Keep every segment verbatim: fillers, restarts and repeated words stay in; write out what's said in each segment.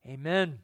Amen.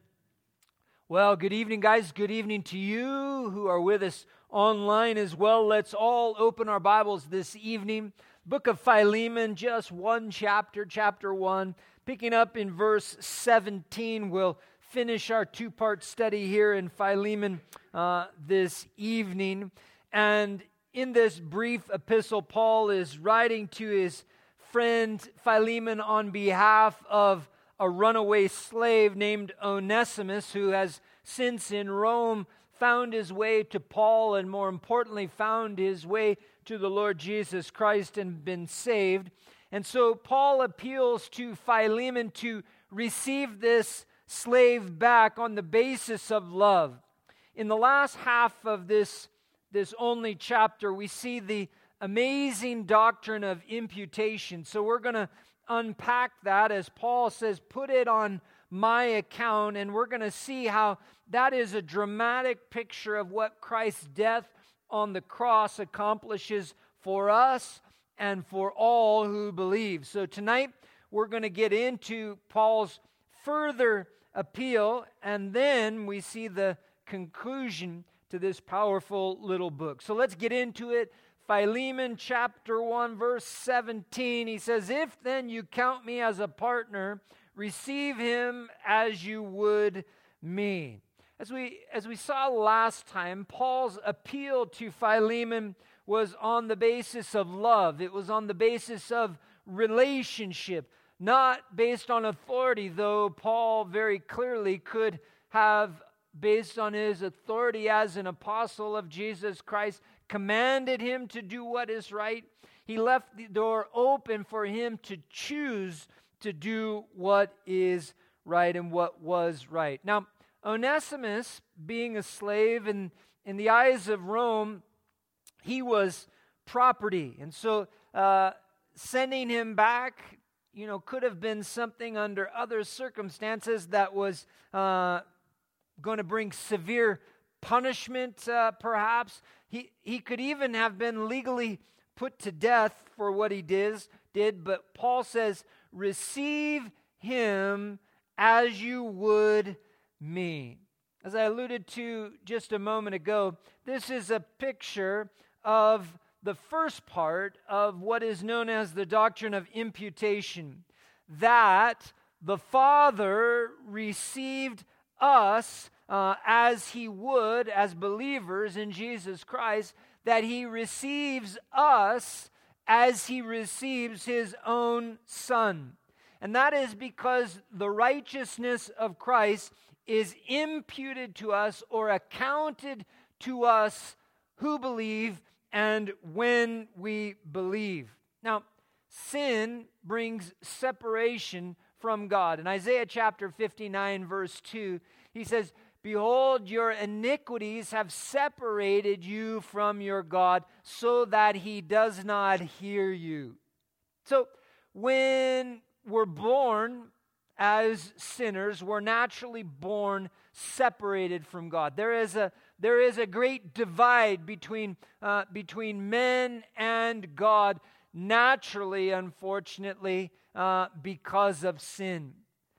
Well, good evening, guys. Good evening to you who are with us online as well. Let's all open our Bibles this evening. Book of Philemon, just one chapter, chapter one. Picking up in verse seventeen, we'll finish our two-part study here in Philemon uh, this evening. And in this brief epistle, Paul is writing to his friend Philemon on behalf of a runaway slave named Onesimus, who has since in Rome found his way to Paul and more importantly found his way to the Lord Jesus Christ and been saved. And so Paul appeals to Philemon to receive this slave back on the basis of love. In the last half of this, this only chapter, we see the amazing doctrine of imputation. So we're going to unpack that as Paul says, put it on my account, and we're going to see how that is a dramatic picture of what Christ's death on the cross accomplishes for us and for all who believe. So tonight we're going to get into Paul's further appeal, and then we see the conclusion to this powerful little book. So let's get into it. Philemon chapter one, verse seventeen, he says, "If then you count me as a partner, receive him as you would me." As we, as we saw last time, Paul's appeal to Philemon was on the basis of love. It was on the basis of relationship, not based on authority, though Paul very clearly could have, based on his authority as an apostle of Jesus Christ, commanded him to do what is right. He left the door open for him to choose to do what is right and what was right. Now, Onesimus, being a slave in, in the eyes of Rome, he was property. And so uh, sending him back, you know, could have been something under other circumstances that was uh, going to bring severe punishment, uh, perhaps. He he could even have been legally put to death for what he did, did, but Paul says, receive him as you would me. As I alluded to just a moment ago, this is a picture of the first part of what is known as the doctrine of imputation, that the Father received us Uh, as he would, as believers in Jesus Christ, that he receives us as he receives his own Son. And that is because the righteousness of Christ is imputed to us or accounted to us who believe and when we believe. Now, sin brings separation from God. In Isaiah chapter fifty-nine, verse two, he says, "Behold, your iniquities have separated you from your God, so that he does not hear you." So, when we're born as sinners, we're naturally born separated from God. There is a there is a great divide between uh, between men and God, naturally, unfortunately, uh, because of sin.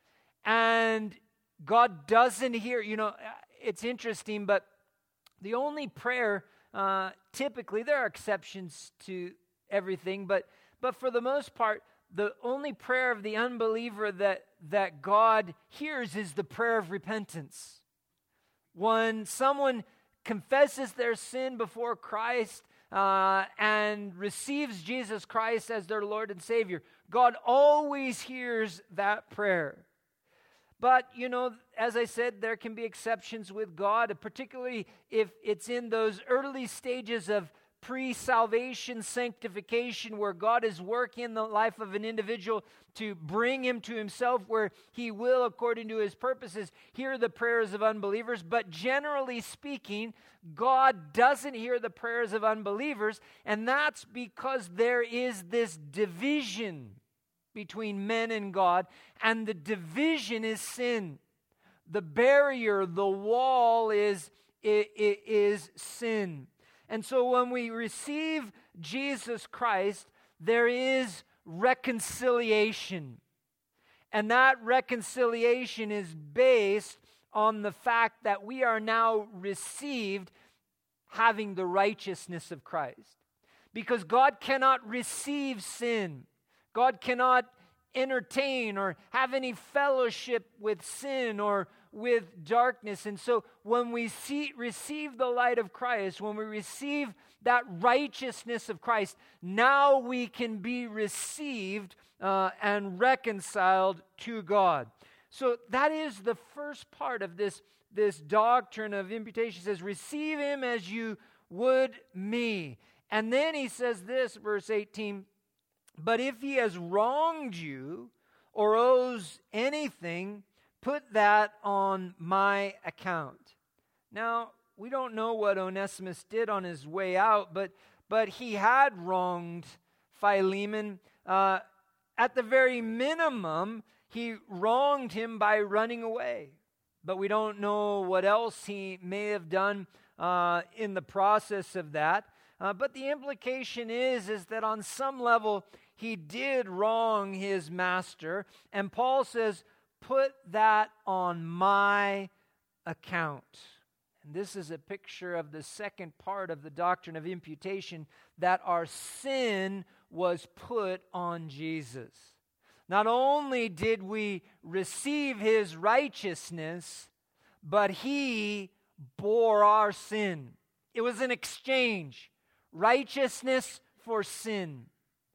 And God doesn't hear, you know, it's interesting, but the only prayer, uh, typically, there are exceptions to everything, but but for the most part, the only prayer of the unbeliever that, that God hears is the prayer of repentance. When someone confesses their sin before Christ uh, and receives Jesus Christ as their Lord and Savior, God always hears that prayer. But, you know, as I said, there can be exceptions with God, particularly if it's in those early stages of pre-salvation sanctification where God is working in the life of an individual to bring him to himself, where he will, according to his purposes, hear the prayers of unbelievers. But generally speaking, God doesn't hear the prayers of unbelievers, and that's because there is this division between men and God, and the division is sin. The barrier, the wall is, is, is sin. And so when we receive Jesus Christ, there is reconciliation. And that reconciliation is based on the fact that we are now received having the righteousness of Christ. Because God cannot receive sin. God cannot entertain or have any fellowship with sin or with darkness. And so when we see, receive the light of Christ, when we receive that righteousness of Christ, now we can be received uh, and reconciled to God. So that is the first part of this, this doctrine of imputation. It says, receive him as you would me. And then he says this, verse eighteen, but if he has wronged you or owes anything, put that on my account. Now, we don't know what Onesimus did on his way out, but, but he had wronged Philemon. Uh, at the very minimum, he wronged him by running away. But we don't know what else he may have done uh, in the process of that. Uh, but the implication is, is that on some level, he did wrong his master. And Paul says, put that on my account. And this is a picture of the second part of the doctrine of imputation, that our sin was put on Jesus. Not only did we receive his righteousness, but he bore our sin. It was an exchange. Righteousness for sin.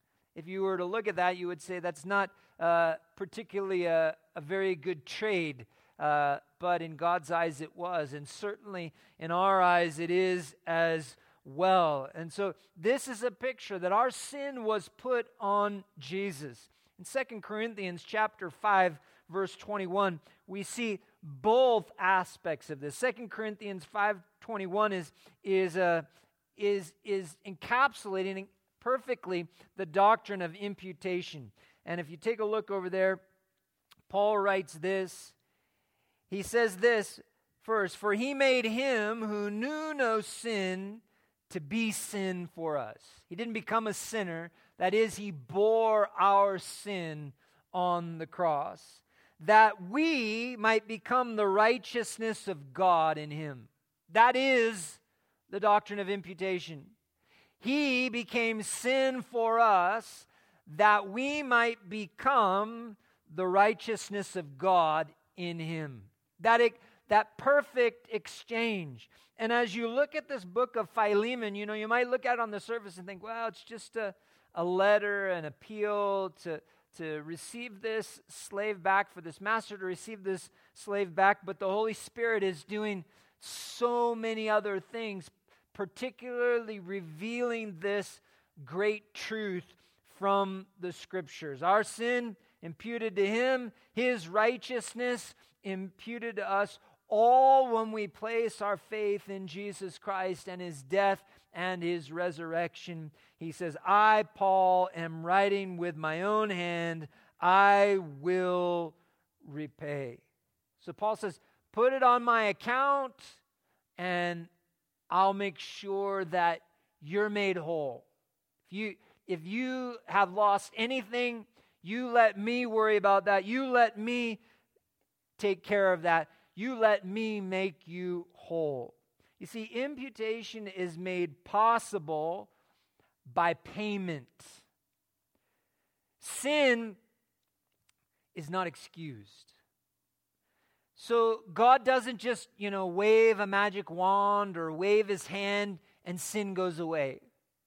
If you were to look at that, you would say that's not uh, particularly a, a very good trade, uh, but in God's eyes it was, and certainly in our eyes it is as well. And so this is a picture that our sin was put on Jesus. In Second Corinthians chapter five, verse twenty-one, we see both aspects of this. Second Corinthians five twenty-one is is a is is encapsulating perfectly the doctrine of imputation. And if you take a look over there, Paul writes this. He says this first, for he made him who knew no sin to be sin for us. He didn't become a sinner. That is, he bore our sin on the cross, that we might become the righteousness of God in him. That is the doctrine of imputation. He became sin for us that we might become the righteousness of God in him. That, that perfect exchange. And as you look at this book of Philemon, you know, you might look at it on the surface and think, well, it's just a, a letter, an appeal to, to receive this slave back, for this master to receive this slave back. But the Holy Spirit is doing so many other things, particularly revealing this great truth from the Scriptures. Our sin imputed to him, his righteousness imputed to us, all when we place our faith in Jesus Christ and his death and his resurrection. He says, I, Paul, am writing with my own hand, I will repay. So Paul says, put it on my account, and I'll make sure that you're made whole. If you, if you have lost anything, you let me worry about that. You let me take care of that. You let me make you whole. You see, imputation is made possible by payment. Sin is not excused. So God doesn't just, you know, wave a magic wand or wave his hand and sin goes away.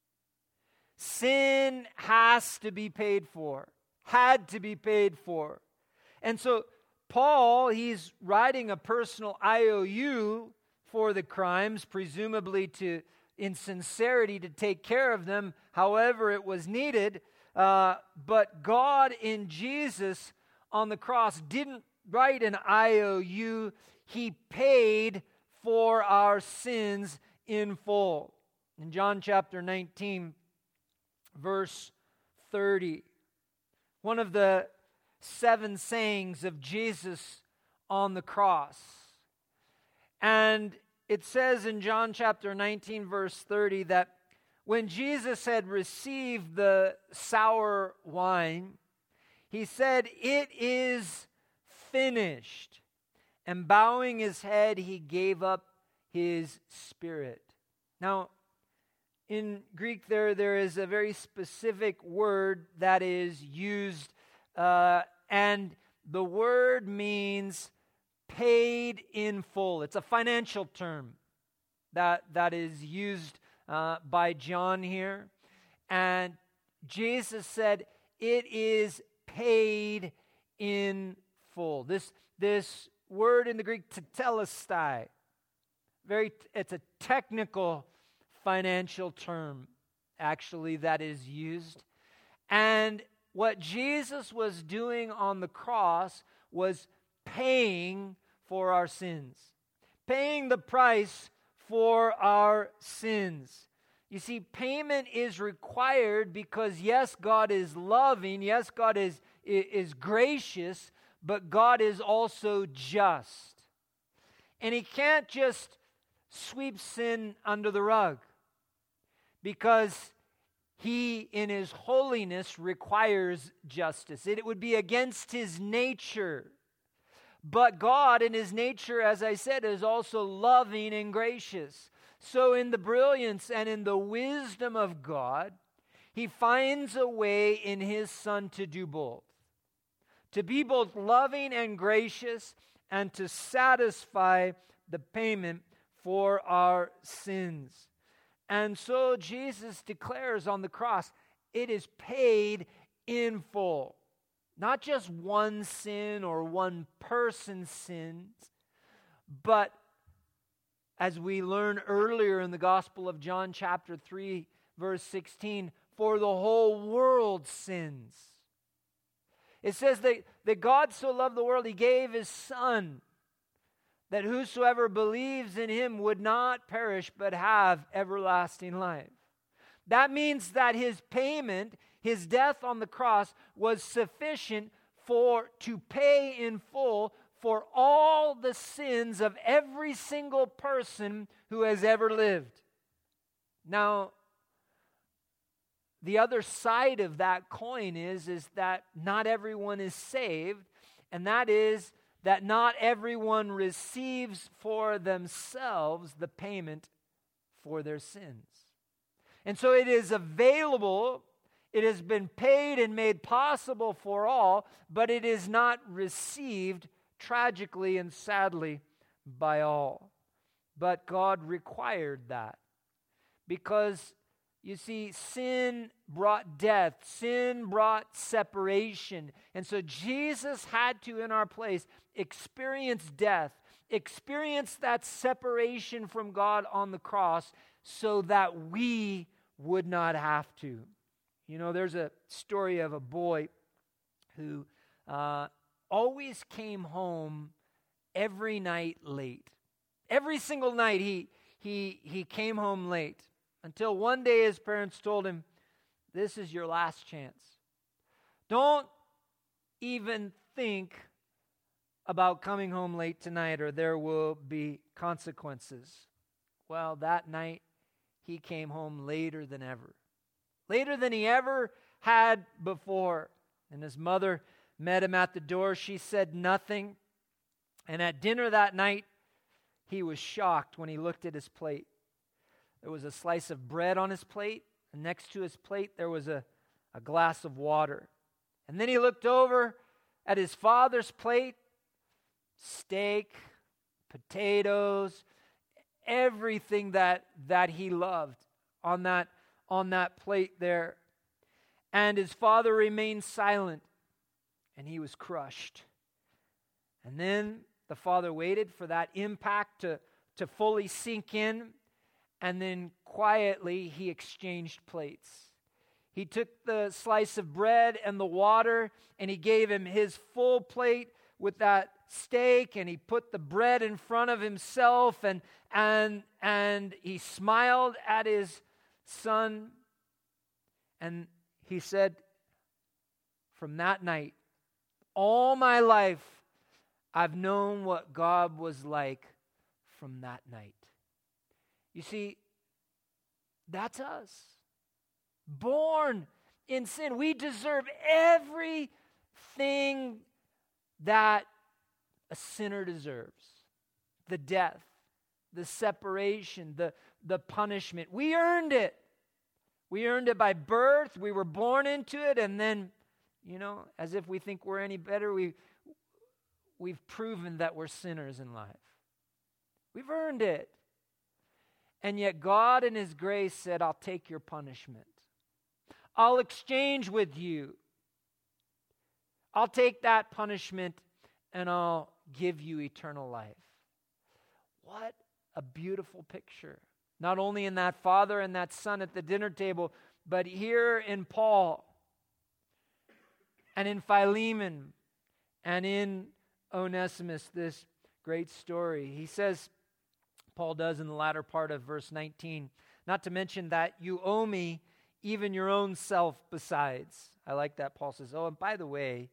Sin has to be paid for, had to be paid for. And so Paul, he's writing a personal I O U for the crimes, presumably to, in sincerity, to take care of them however it was needed. Uh, but God in Jesus on the cross didn't write an I O U. He paid for our sins in full. In John chapter nineteen, verse thirty, one of the seven sayings of Jesus on the cross. And it says in John chapter nineteen, verse thirty, that when Jesus had received the sour wine, He said, "It is finished." And bowing his head, he gave up his spirit. Now, in Greek, there, there is a very specific word that is used, uh, and the word means paid in full. It's a financial term that, that is used uh, by John here. And Jesus said, "It is paid in full." This, this word in the Greek, tetelestai, very, it's a technical financial term, actually, that is used. And what Jesus was doing on the cross was paying for our sins, paying the price for our sins. You see, payment is required because, yes, God is loving, yes, God is, is gracious, but God is also just. And he can't just sweep sin under the rug, because he, in his holiness, requires justice. It would be against his nature. But God, in his nature, as I said, is also loving and gracious. So in the brilliance and in the wisdom of God, he finds a way in his Son to do both. To be both loving and gracious, and to satisfy the payment for our sins. And so Jesus declares on the cross, it is paid in full. Not just one sin or one person's sins, but as we learn earlier in the Gospel of John chapter three, verse sixteen, for the whole world's sins. It says that, that God so loved the world, he gave his Son, that whosoever believes in him would not perish but have everlasting life. That means that his payment, his death on the cross, was sufficient for to pay in full for all the sins of every single person who has ever lived. Now, the other side of that coin is, is that not everyone is saved, and that is that not everyone receives for themselves the payment for their sins. And so it is available, it has been paid and made possible for all, but it is not received tragically and sadly by all. But God required that because, you see, sin brought death. Sin brought separation. And so Jesus had to, in our place, experience death, experience that separation from God on the cross so that we would not have to. You know, there's a story of a boy who uh, always came home every night late. Every single night he, he, he came home late. Until one day his parents told him, this is your last chance. Don't even think about coming home late tonight or there will be consequences. Well, that night he came home later than ever. Later than he ever had before. And his mother met him at the door. She said nothing. And at dinner that night, he was shocked when he looked at his plate. There was a slice of bread on his plate, and next to his plate there was a, a glass of water. And then he looked over at his father's plate, steak, potatoes, everything that, that he loved on that, on that plate there. And his father remained silent, and he was crushed. And then the father waited for that impact to, to fully sink in. And then quietly he exchanged plates. He took the slice of bread and the water, and he gave him his full plate with that steak, and he put the bread in front of himself, and and and he smiled at his son, and he said, from that night, all my life, I've known what God was like from that night. You see, that's us. Born in sin. We deserve every thing that a sinner deserves. The death, the separation, the, the punishment. We earned it. We earned it by birth. We were born into it. And then, you know, as if we think we're any better, we, we've proven that we're sinners in life. We've earned it. And yet God in His grace said, I'll take your punishment. I'll exchange with you. I'll take that punishment and I'll give you eternal life. What a beautiful picture. Not only in that father and that son at the dinner table, but here in Paul and in Philemon and in Onesimus, this great story. He says, Paul does in the latter part of verse nineteen, not to mention that you owe me even your own self besides. I like that. Paul says, oh, and by the way,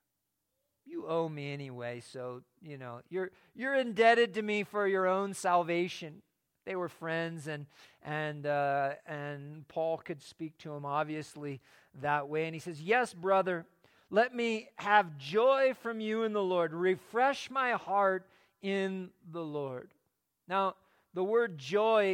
you owe me anyway, so, you know, you're you're indebted to me for your own salvation. They were friends, and and uh, and Paul could speak to him obviously that way. And he says, yes, brother, let me have joy from you in the Lord. Refresh my heart in the Lord. Now, the word joy,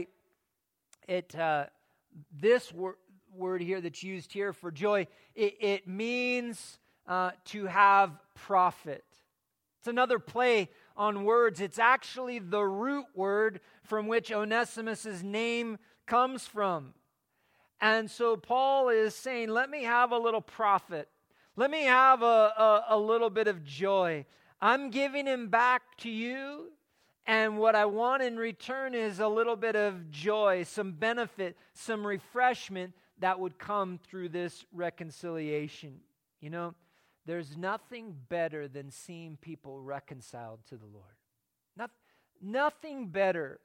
it uh, this wor- word here that's used here for joy, it, it means uh, to have profit. It's another play on words. It's actually the root word from which Onesimus' name comes from. And so Paul is saying, let me have a little profit. Let me have a, a, a little bit of joy. I'm giving him back to you. And what I want in return is a little bit of joy, some benefit, some refreshment that would come through this reconciliation. You know, there's nothing better than seeing people reconciled to the Lord. Not, nothing better.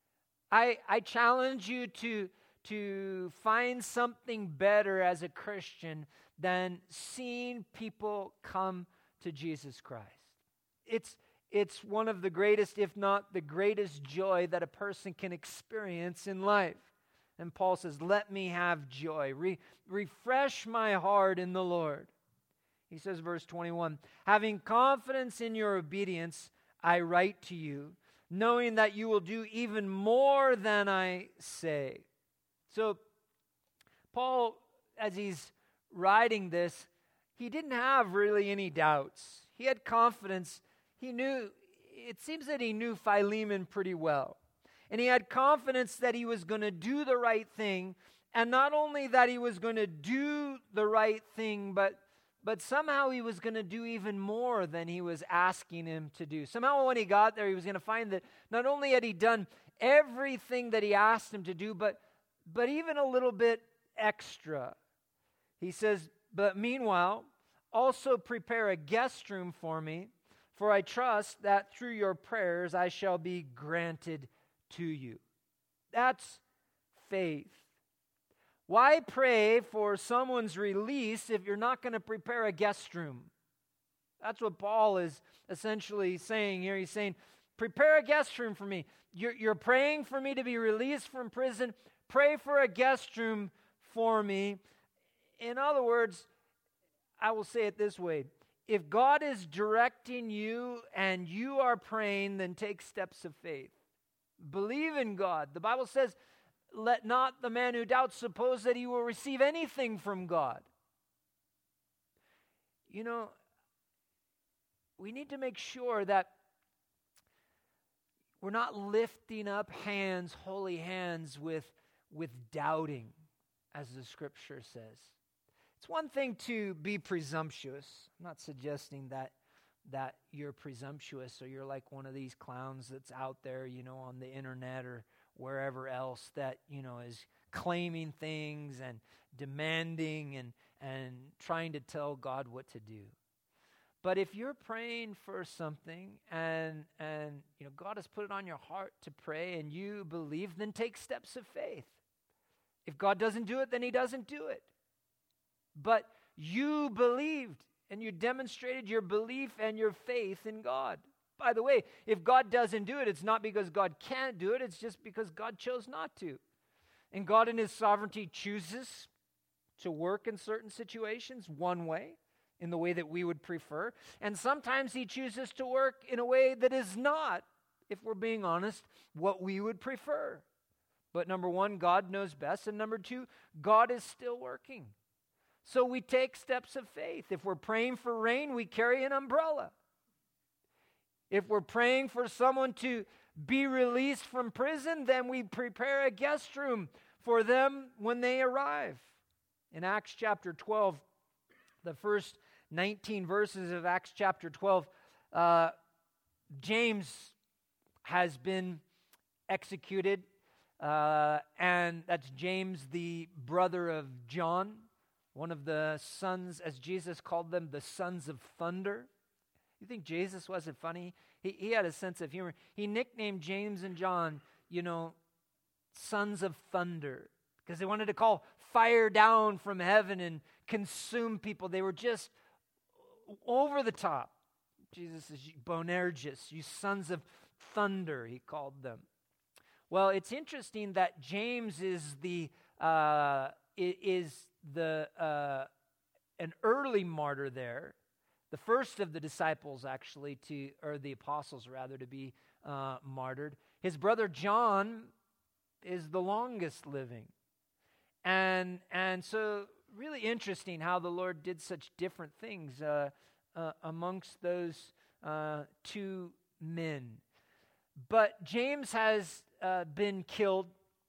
I, I challenge you to, to find something better as a Christian than seeing people come to Jesus Christ. It's It's one of the greatest, if not the greatest joy that a person can experience in life. And Paul says, let me have joy. Re- refresh my heart in the Lord. He says, verse twenty-one, having confidence in your obedience, I write to you, knowing that you will do even more than I say. So, Paul, as he's writing this, he didn't have really any doubts. He had confidence. He knew, it seems that he knew Philemon pretty well. And he had confidence that he was going to do the right thing. And not only that he was going to do the right thing, but, but somehow he was going to do even more than he was asking him to do. Somehow when he got there, he was going to find that not only had he done everything that he asked him to do, but, but even a little bit extra. He says, but meanwhile, also prepare a guest room for me, for I trust that through your prayers I shall be granted to you. That's faith. Why pray for someone's release if you're not going to prepare a guest room? That's what Paul is essentially saying here. He's saying, prepare a guest room for me. You're, you're praying for me to be released from prison. Pray for a guest room for me. In other words, I will say it this way. If God is directing you and you are praying, then take steps of faith. Believe in God. The Bible says, let not the man who doubts suppose that he will receive anything from God. You know, we need to make sure that we're not lifting up hands, holy hands, with, with doubting, as the Scripture says. It's one thing to be presumptuous. I'm not suggesting that that you're presumptuous or you're like one of these clowns that's out there, you know, on the internet or wherever else that, you know, is claiming things and demanding and, and trying to tell God what to do. But if you're praying for something and, and you know, God has put it on your heart to pray and you believe, then take steps of faith. If God doesn't do it, then He doesn't do it. But you believed and you demonstrated your belief and your faith in God. By the way, if God doesn't do it, it's not because God can't do it. It's just because God chose not to. And God in His sovereignty chooses to work in certain situations one way in the way that we would prefer. And sometimes he chooses to work in a way that is not, if we're being honest, what we would prefer. But number one, God knows best. And number two, God is still working. So we take steps of faith. If we're praying for rain, we carry an umbrella. If we're praying for someone to be released from prison, then we prepare a guest room for them when they arrive. In Acts chapter twelve, the first nineteen verses of Acts chapter twelve, uh, James has been executed, uh, and that's James, the brother of John, one of the sons, as Jesus called them, the sons of thunder. You think Jesus wasn't funny? He, he had a sense of humor. He nicknamed James and John, you know, sons of thunder, because they wanted to call fire down from heaven and consume people. They were just over the top. Jesus is Boanerges, you sons of thunder, he called them. Well, it's interesting that James is the uh, is the uh, an early martyr there. The first of the disciples, actually, to or the apostles, rather, to be uh, martyred. His brother John is the longest living. And and so really interesting how the Lord did such different things uh, uh, amongst those uh, two men. But James has uh, been killed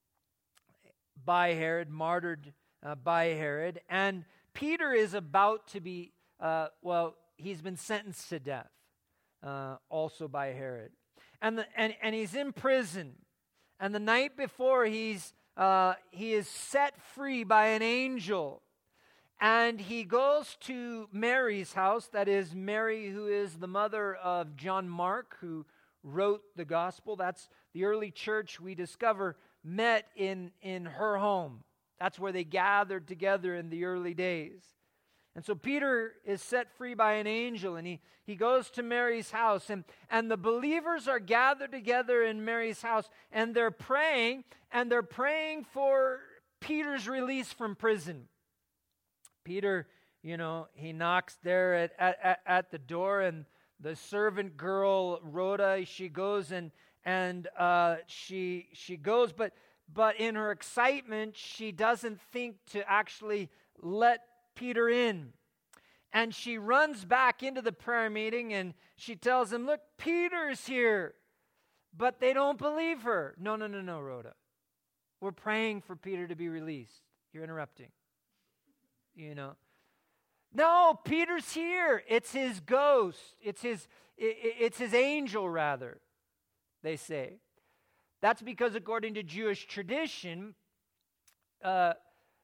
by Herod, martyred uh, by Herod. And Peter is about to be, uh, well, he's been sentenced to death, uh, also by Herod. And, the, and, and he's in prison. And the night before, he's uh, he is set free by an angel. And he goes to Mary's house, that is Mary, who is the mother of John Mark, who wrote the gospel. That's the early church we discover met in, in her home. That's where they gathered together in the early days. And so Peter is set free by an angel, and he, he goes to Mary's house, and, and the believers are gathered together in Mary's house, and they're praying, and they're praying for Peter's release from prison. Peter, you know, he knocks there at, at, at the door, and the servant girl, Rhoda, she goes and and uh, she she goes, but but in her excitement, she doesn't think to actually let Peter in. And she runs back into the prayer meeting and she tells him, look, Peter's here. But they don't believe her. No, no, no, no, Rhoda. We're praying for Peter to be released. You're interrupting. You know. No, Peter's here. It's his ghost. It's his, it's his angel, rather, they say. That's because according to Jewish tradition, uh,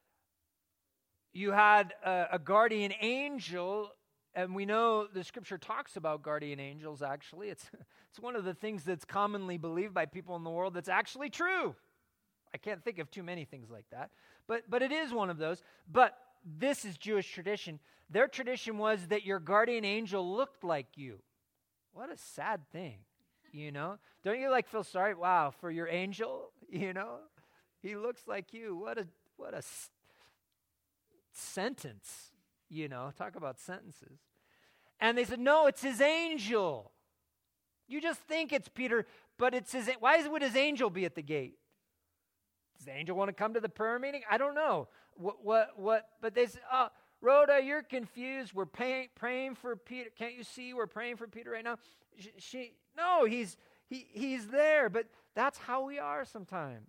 you had a, a guardian angel, and we know the scripture talks about guardian angels, actually. It's, it's one of the things that's commonly believed by people in the world that's actually true. I can't think of too many things like that, but but it is one of those. But this is Jewish tradition. Their tradition was that your guardian angel looked like you. What a sad thing, you know? Don't you like feel sorry? Wow, for your angel, you know? He looks like you. What a what a s- sentence, you know? Talk about sentences. And they said, no, it's his angel. You just think it's Peter, but it's his. Why would his angel be at the gate? Does the angel want to come to the prayer meeting? I don't know. What, what, what? But they said, oh, Rhoda, you're confused. We're pay, praying for Peter. Can't you see we're praying for Peter right now? She, she no, he's he he's there. But that's how we are sometimes.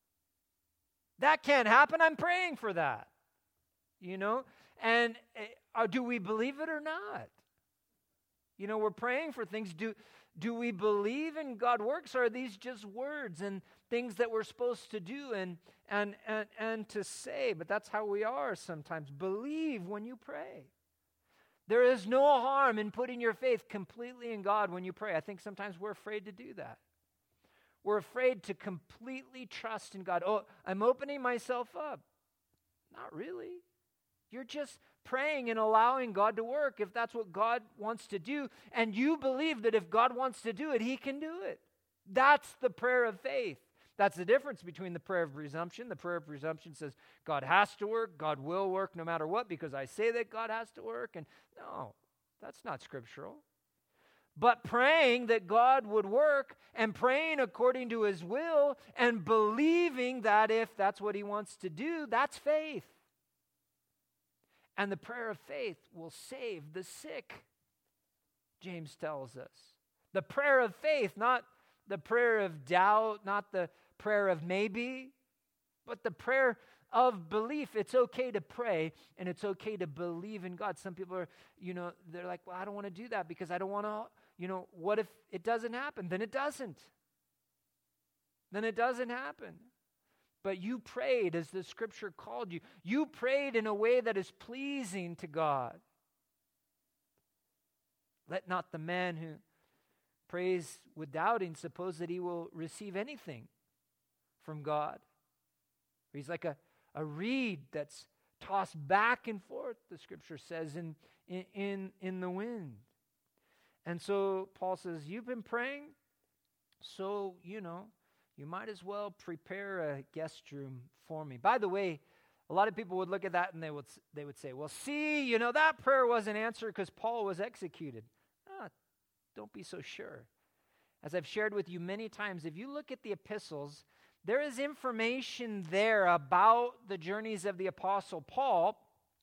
That can't happen. I'm praying for that. You know? And uh, do we believe it or not? You know, we're praying for things. Do do we believe in God works, or are these just words and things that we're supposed to do and and and and to say? But that's how we are sometimes. Believe when you pray. There is no harm in putting your faith completely in God when you pray. I think sometimes we're afraid to do that. We're afraid to completely trust in God. Oh, I'm opening myself up. Not really. You're just praying and allowing God to work if that's what God wants to do. And you believe that if God wants to do it, he can do it. That's the prayer of faith. That's the difference between the prayer of presumption. The prayer of presumption says, God has to work, God will work no matter what, because I say that God has to work. And no, that's not scriptural. But praying that God would work and praying according to his will and believing that if that's what he wants to do, that's faith. And the prayer of faith will save the sick, James tells us. The prayer of faith, not the prayer of doubt, not the prayer of maybe, but the prayer of belief. It's okay to pray and it's okay to believe in God. Some people are, you know, they're like, well, I don't want to do that because I don't want to, you know, what if it doesn't happen? Then it doesn't. Then it doesn't happen. But you prayed as the scripture called you. You prayed in a way that is pleasing to God. Let not the man who prays with doubting suppose that he will receive anything from God. He's like a, a reed that's tossed back and forth, the scripture says, in, in, in the wind. And so Paul says, you've been praying, so, you know, you might as well prepare a guest room for me. By the way, a lot of people would look at that and they would they would say, well, see, you know, that prayer wasn't answered because Paul was executed. Ah, don't be so sure. As I've shared with you many times, if you look at the epistles, there is information there about the journeys of the Apostle Paul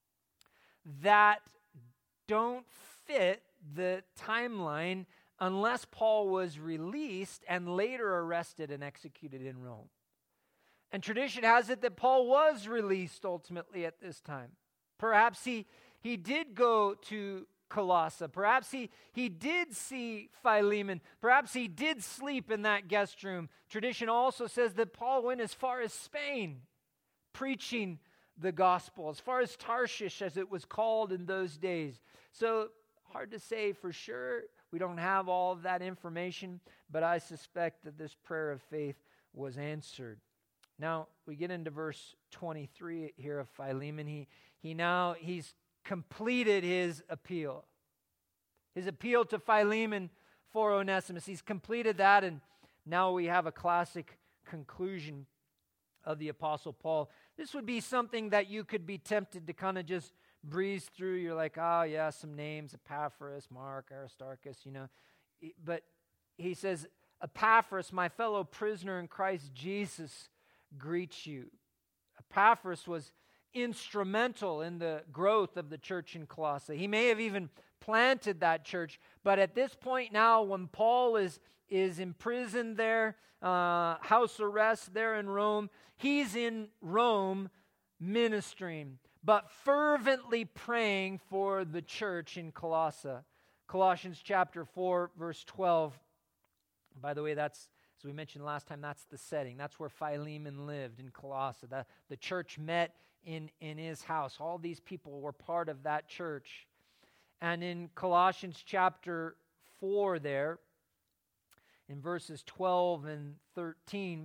that don't fit the timeline unless Paul was released and later arrested and executed in Rome. And tradition has it that Paul was released ultimately at this time. Perhaps he, he did go to Colossae. Perhaps he, he did see Philemon. Perhaps he did sleep in that guest room. Tradition also says that Paul went as far as Spain, preaching the gospel, as far as Tarshish, as it was called in those days. So hard to say for sure. We don't have all of that information, but I suspect that this prayer of faith was answered. Now, we get into verse twenty-three here of Philemon. He, he now, he's completed his appeal. His appeal to Philemon for Onesimus. He's completed that, and now we have a classic conclusion of the Apostle Paul. This would be something that you could be tempted to kind of just breeze through. You're like, oh yeah, some names, Epaphras, Mark, Aristarchus, you know. But he says, Epaphras, my fellow prisoner in Christ Jesus, greets you. Epaphras was instrumental in the growth of the church in Colossae. He may have even planted that church, but at this point now, when Paul is, is imprisoned there, uh, house arrest there in Rome, he's in Rome ministering, but fervently praying for the church in Colossae. Colossians chapter four, verse twelve. By the way, that's, as we mentioned last time, that's the setting. That's where Philemon lived, in Colossae. The, the church met in, in his house. All these people were part of that church. And in Colossians chapter four there, in verses twelve and thirteen,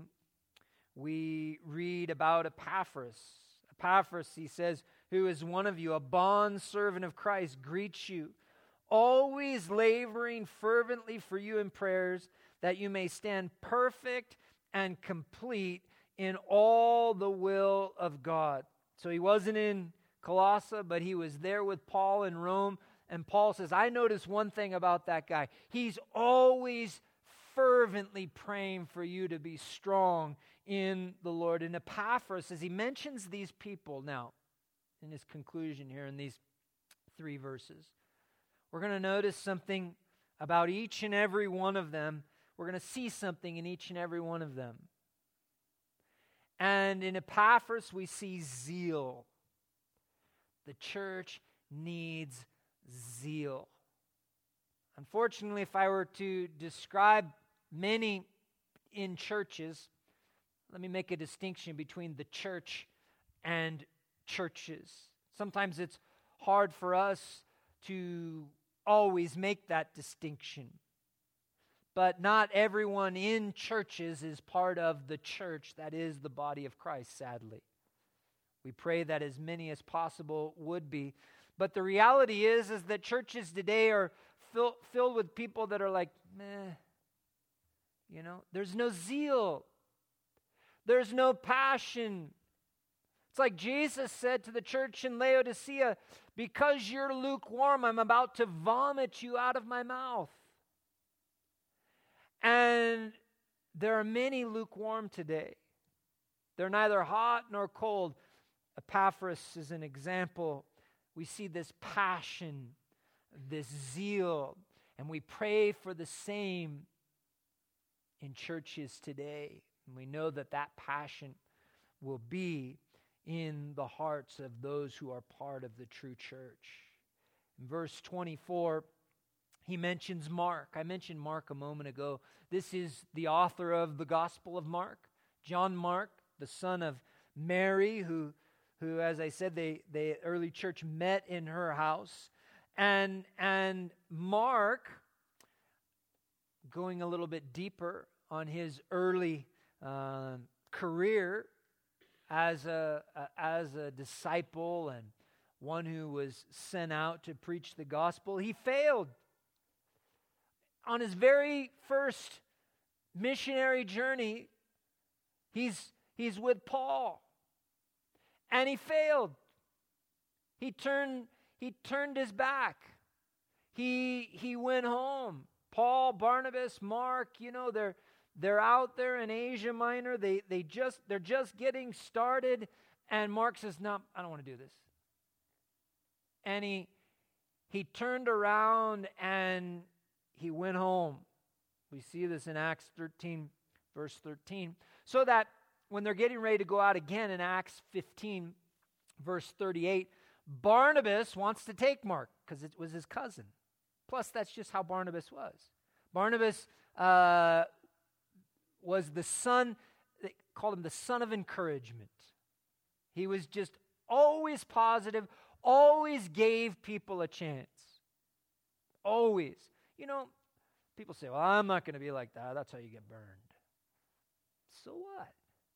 we read about Epaphras. Epaphras, he says, who is one of you, a bondservant of Christ, greets you, always laboring fervently for you in prayers, that you may stand perfect and complete in all the will of God. So he wasn't in Colossae, but he was there with Paul in Rome. And Paul says, I notice one thing about that guy. He's always fervently praying for you to be strong in the Lord. And Epaphras, as he mentions these people now, in his conclusion here in these three verses, we're going to notice something about each and every one of them. We're going to see something in each and every one of them. And in Epaphras, we see zeal. The church needs zeal. Unfortunately, if I were to describe many in churches, let me make a distinction between the church and churches. Sometimes it's hard for us to always make that distinction. But not everyone in churches is part of the church that is the body of Christ, sadly. We pray that as many as possible would be. But the reality is, is that churches today are fill, filled with people that are like, meh, you know, there's no zeal. There's no passion. It's like Jesus said to the church in Laodicea, because you're lukewarm, I'm about to vomit you out of my mouth. And there are many lukewarm today. They're neither hot nor cold. Epaphras is an example. We see this passion, this zeal, and we pray for the same in churches today. And we know that that passion will be in the hearts of those who are part of the true church. In verse twenty-four, he mentions Mark. I mentioned Mark a moment ago. This is the author of the Gospel of Mark, John Mark, the son of Mary, who, who as I said, they, the early church met in her house. And, and Mark, going a little bit deeper on his early uh, career as a, a as a disciple and one who was sent out to preach the gospel, he failed. On his very first missionary journey, he's he's with Paul, and he failed. He turned he turned his back. He he went home. Paul, Barnabas, Mark, you know, they're they're out there in Asia Minor. They they just they're just getting started, and Mark says, "No, I don't want to do this." And he he turned around and he went home. We see this in Acts thirteen, verse thirteen. So that when they're getting ready to go out again in Acts fifteen, verse thirty-eight, Barnabas wants to take Mark because it was his cousin. Plus, that's just how Barnabas was. Barnabas uh, was the son, they called him the son of encouragement. He was just always positive, always gave people a chance. Always. You know, people say, well, I'm not going to be like that. That's how you get burned. So what?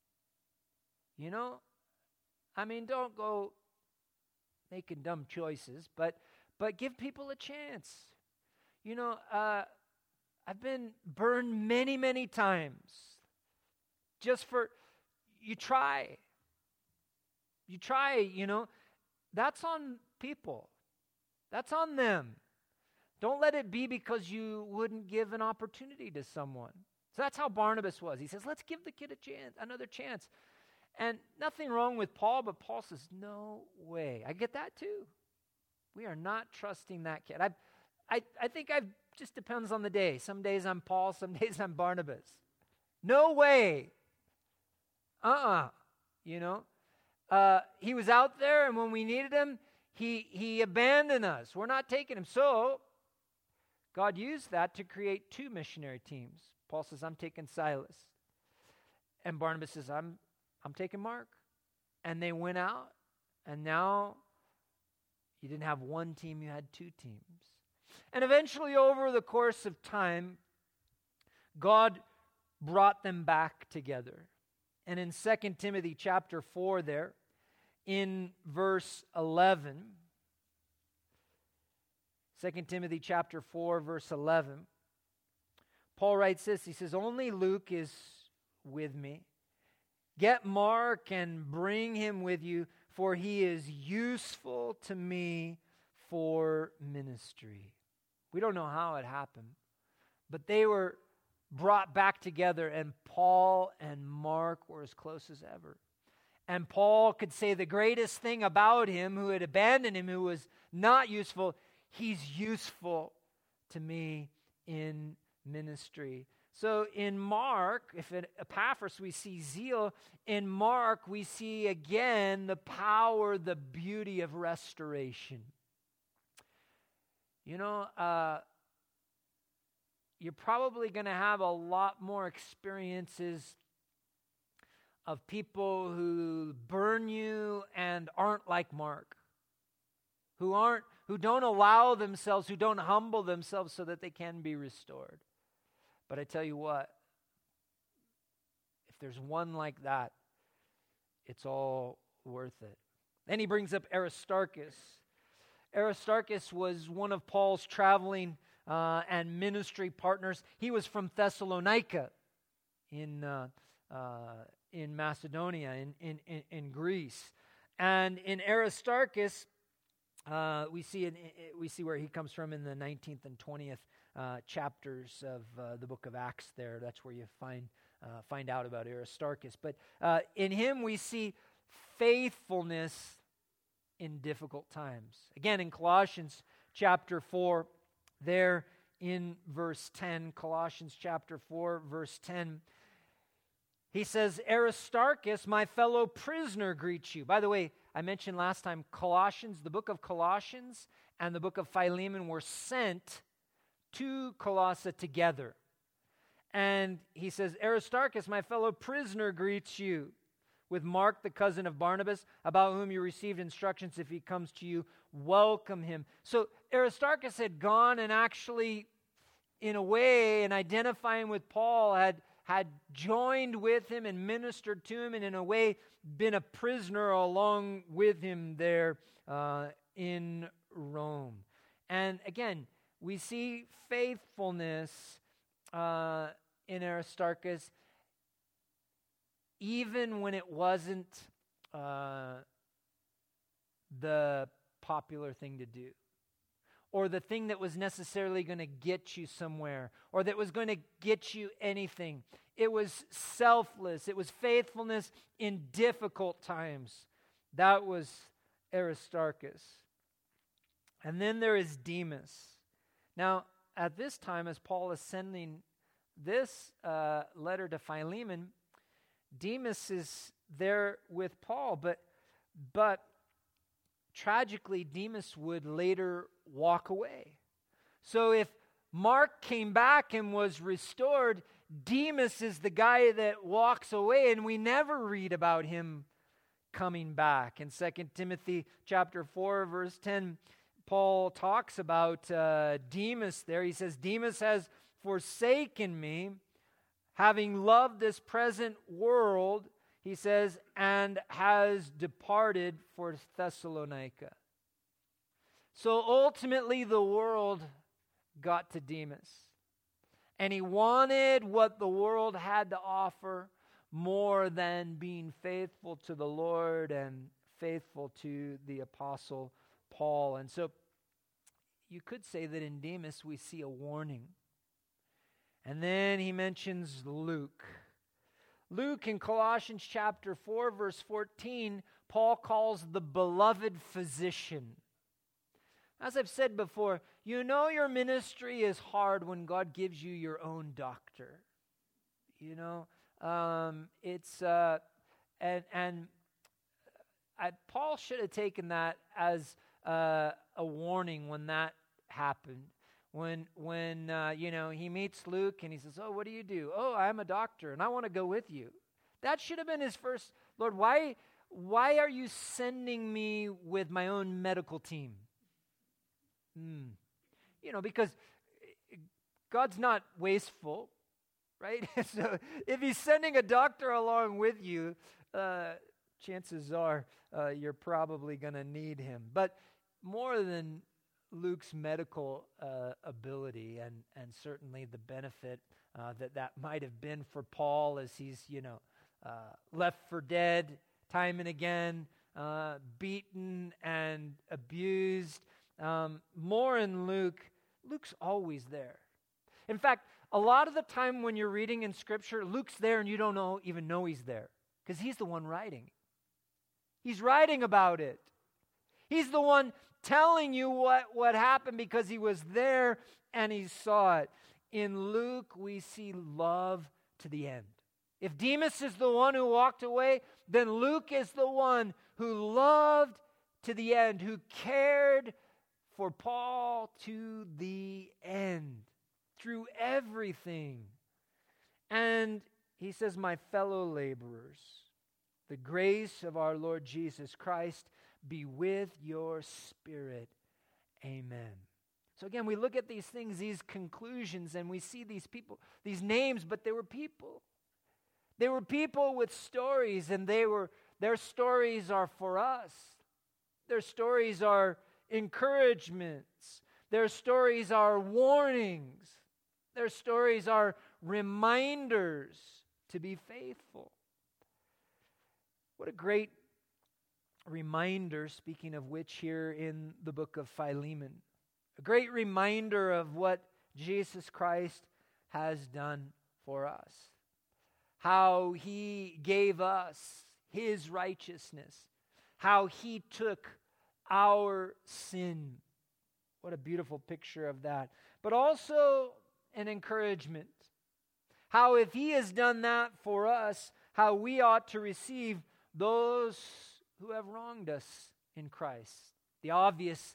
You know, I mean, don't go making dumb choices, but but give people a chance. You know, uh, I've been burned many, many times. Just for, you try. You try, you know. That's on people. That's on them. Don't let it be because you wouldn't give an opportunity to someone. So that's how Barnabas was. He says, let's give the kid a chance, another chance. And nothing wrong with Paul, but Paul says, no way. I get that too. We are not trusting that kid. I I, I think I've, just depends on the day. Some days I'm Paul, some days I'm Barnabas. No way. Uh-uh. You know? Uh, he was out there, and when we needed him, he, he abandoned us. We're not taking him. So, God used that to create two missionary teams. Paul says, I'm taking Silas. And Barnabas says, I'm, I'm taking Mark. And they went out, and now you didn't have one team, you had two teams. And eventually, over the course of time, God brought them back together. And in Second Timothy chapter four there, in verse eleven, Second Timothy chapter four, verse eleven, Paul writes this, he says, only Luke is with me. Get Mark and bring him with you, for he is useful to me for ministry. We don't know how it happened, but they were brought back together, and Paul and Mark were as close as ever. And Paul could say the greatest thing about him, who had abandoned him, who was not useful, he's useful to me in ministry. So in Mark, if in Epaphras we see zeal, in Mark we see again the power, the beauty of restoration. You know, uh, you're probably going to have a lot more experiences of people who burn you and aren't like Mark, who aren't, who don't allow themselves, who don't humble themselves so that they can be restored. But I tell you what, if there's one like that, it's all worth it. Then he brings up Aristarchus. Aristarchus was one of Paul's traveling uh, and ministry partners. He was from Thessalonica in uh, uh, in Macedonia, in, in, in, in Greece. And in Aristarchus, uh, we see in, we see where he comes from in the nineteenth and twentieth uh, chapters of uh, the book of Acts there. That's where you find uh, find out about Aristarchus. But uh, in him we see faithfulness in difficult times. Again, in Colossians chapter four, there in verse ten, Colossians chapter four, verse ten, he says, Aristarchus, my fellow prisoner, greets you. By the way, I mentioned last time, Colossians, the book of Colossians and the book of Philemon were sent to Colossae together. And he says, Aristarchus, my fellow prisoner, greets you. With Mark, the cousin of Barnabas, about whom you received instructions. If he comes to you, welcome him. So Aristarchus had gone and actually, in a way, in identifying with Paul, had, had joined with him and ministered to him, and in a way, been a prisoner along with him there uh, in Rome. And again, we see faithfulness uh, in Aristarchus, even when it wasn't uh, the popular thing to do, or the thing that was necessarily going to get you somewhere, or that was going to get you anything. It was selfless. It was faithfulness in difficult times. That was Aristarchus. And then there is Demas. Now, at this time, as Paul is sending this uh, letter to Philemon, Demas is there with Paul, but but tragically, Demas would later walk away. So if Mark came back and was restored, Demas is the guy that walks away, and we never read about him coming back. In Second Timothy chapter four, verse ten, Paul talks about uh, Demas there. He says, Demas has forsaken me, having loved this present world, he says, and has departed for Thessalonica. So ultimately the world got to Demas. And he wanted what the world had to offer more than being faithful to the Lord and faithful to the Apostle Paul. And so you could say that in Demas we see a warning. And then he mentions Luke. Luke in Colossians chapter four, verse fourteen, Paul calls the beloved physician. As I've said before, you know your ministry is hard when God gives you your own doctor. You know, um, it's, uh, and, and I, Paul should have taken that as uh, a warning when that happened. When, when uh, you know, he meets Luke and he says, oh, what do you do? Oh, I'm a doctor and I want to go with you. That should have been his first, Lord, why, why are you sending me with my own medical team? Hmm. You know, because God's not wasteful, right? So if he's sending a doctor along with you, uh, chances are uh, you're probably going to need him. But more than Luke's medical uh, ability and, and certainly the benefit uh, that that might have been for Paul as he's, you know, uh, left for dead time and again, uh, beaten and abused. Um, more in Luke, Luke's always there. In fact, a lot of the time when you're reading in Scripture, Luke's there and you don't know even know he's there because he's the one writing. He's writing about it. He's the one telling you what, what happened because he was there and he saw it. In Luke, we see love to the end. If Demas is the one who walked away, then Luke is the one who loved to the end, who cared for Paul to the end, through everything. And he says, my fellow laborers, the grace of our Lord Jesus Christ be with your spirit. Amen. So again, we look at these things, these conclusions, and we see these people, these names, but they were people. They were people with stories, and they were their stories are for us. Their stories are encouragements. Their stories are warnings. Their stories are reminders to be faithful. What a great reminder, speaking of which, here in the book of Philemon. A great reminder of what Jesus Christ has done for us. How he gave us his righteousness. How he took our sin. What a beautiful picture of that. But also an encouragement. How if he has done that for us, how we ought to receive those who have wronged us in Christ. The obvious,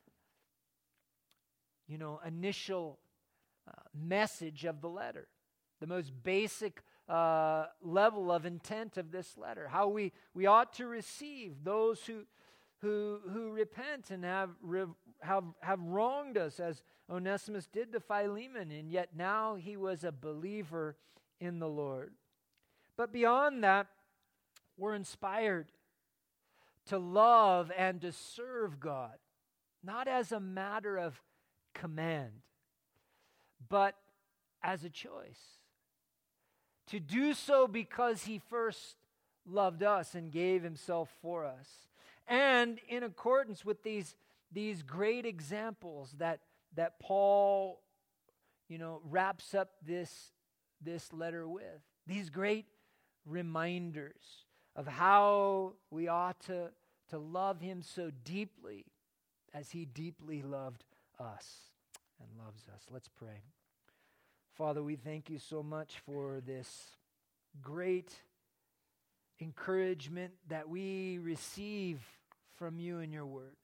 you know, initial uh, message of the letter. The most basic uh, level of intent of this letter. How we, we ought to receive those who who who repent and have have have wronged us, as Onesimus did to Philemon, and yet now he was a believer in the Lord. But beyond that, we're inspired to love and to serve God, not as a matter of command, but as a choice. To do so because he first loved us and gave himself for us. And in accordance with these, these great examples that, that Paul, you know, wraps up this, this letter with. These great reminders of how we ought to, to love him so deeply as he deeply loved us and loves us. Let's pray. Father, we thank you so much for this great encouragement that we receive from you in your word.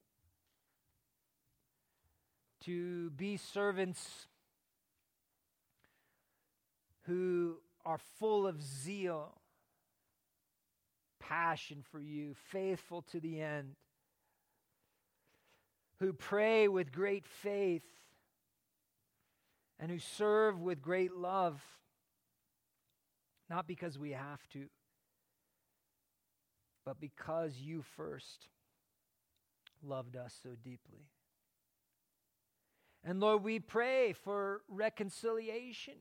To be servants who are full of zeal, passion for you, faithful to the end, who pray with great faith, and who serve with great love, not because we have to, but because you first loved us so deeply. And Lord, we pray for reconciliation,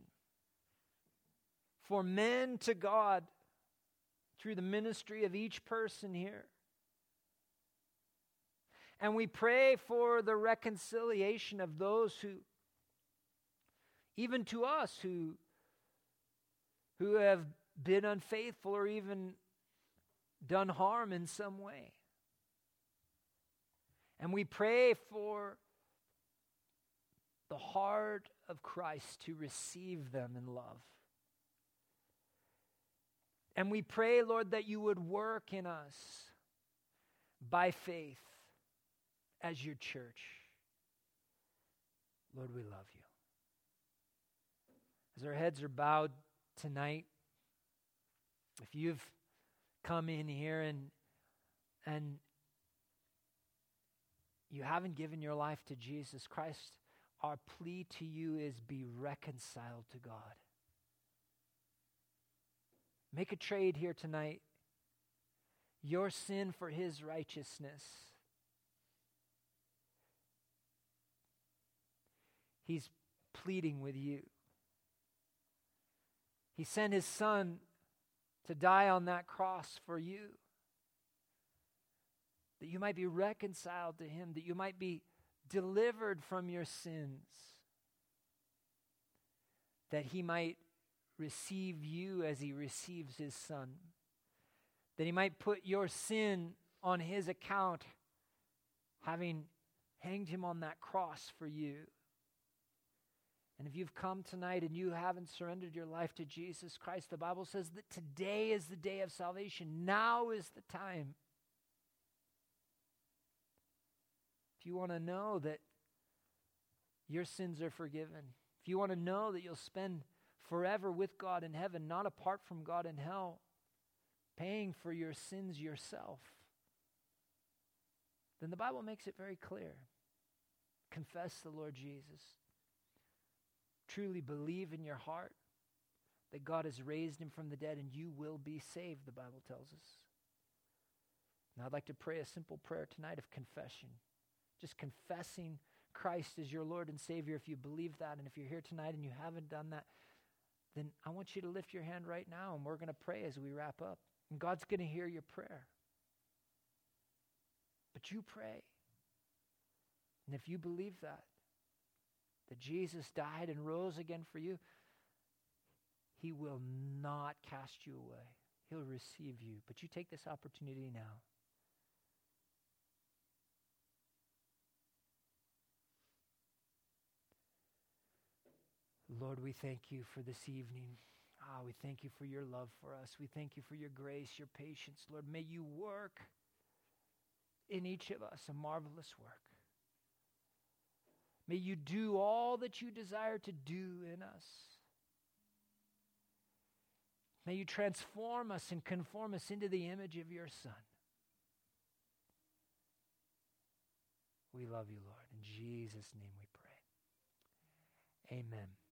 for men to God through the ministry of each person here. And we pray for the reconciliation of those who, even to us, who, who have been unfaithful or even done harm in some way. And we pray for the heart of Christ to receive them in love. And we pray, Lord, that you would work in us by faith as your church. Lord, we love you. As our heads are bowed tonight, if you've come in here and and you haven't given your life to Jesus Christ, our plea to you is be reconciled to God. Make a trade here tonight. Your sin for his righteousness. He's pleading with you. He sent his son to die on that cross for you, that you might be reconciled to him, that you might be delivered from your sins, that he might receive you as he receives his son, that he might put your sin on his account, having hanged him on that cross for you. And if you've come tonight and you haven't surrendered your life to Jesus Christ, the Bible says that today is the day of salvation. Now is the time. If you want to know that your sins are forgiven, if you want to know that you'll spend forever with God in heaven, not apart from God in hell, paying for your sins yourself, then the Bible makes it very clear. Confess the Lord Jesus. Truly believe in your heart that God has raised him from the dead and you will be saved, the Bible tells us. Now I'd like to pray a simple prayer tonight of confession. Just confessing Christ as your Lord and Savior if you believe that. And if you're here tonight and you haven't done that, then I want you to lift your hand right now, and we're going to pray as we wrap up. And God's going to hear your prayer. But you pray. And if you believe that, that Jesus died and rose again for you, he will not cast you away. He'll receive you. But you take this opportunity now. Lord, we thank you for this evening. Ah, we thank you for your love for us. We thank you for your grace, your patience. Lord, may you work in each of us a marvelous work. May you do all that you desire to do in us. May you transform us and conform us into the image of your Son. We love you, Lord. In Jesus' name we pray. Amen.